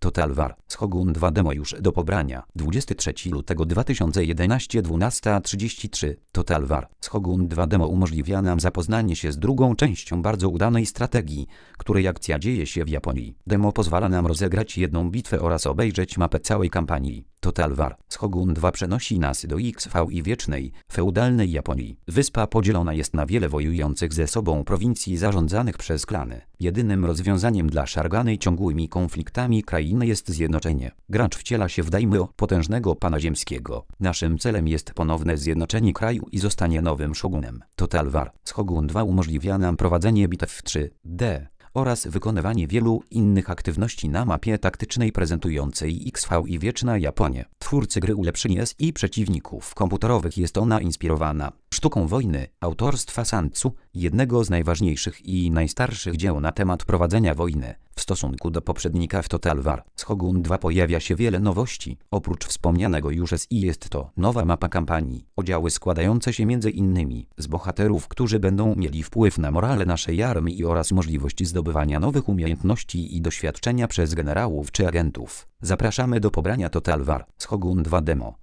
Total War Shogun 2 demo już do pobrania. 23 lutego 2011 12:33. Total War Shogun 2 demo umożliwia nam zapoznanie się z drugą częścią bardzo udanej strategii, której akcja dzieje się w Japonii. Demo pozwala nam rozegrać jedną bitwę oraz obejrzeć mapę całej kampanii. Total War Shogun 2 przenosi nas do XV wiecznej, feudalnej Japonii. Wyspa podzielona jest na wiele wojujących ze sobą prowincji zarządzanych przez klany. Jedynym rozwiązaniem dla szarganej ciągłymi konfliktami krainy jest zjednoczenie. Gracz wciela się w daimyo, potężnego pana ziemskiego. Naszym celem jest ponowne zjednoczenie kraju i zostanie nowym shogunem. Total War Shogun 2 umożliwia nam prowadzenie bitew w 3D oraz wykonywanie wielu innych aktywności na mapie taktycznej prezentującej XV i wieczna Japonia. Twórcy gry ulepszyli SI przeciwników komputerowych. Jest ona inspirowana sztuką wojny autorstwa Santsu, jednego z najważniejszych i najstarszych dzieł na temat prowadzenia wojny. W stosunku do poprzednika w Total War Shogun 2 pojawia się wiele nowości. Oprócz wspomnianego już SI jest to nowa mapa kampanii. Oddziały składające się m.in. z bohaterów, którzy będą mieli wpływ na morale naszej armii oraz możliwość zdobywania nowych umiejętności i doświadczenia przez generałów czy agentów. Zapraszamy do pobrania Total War Shogun 2 demo.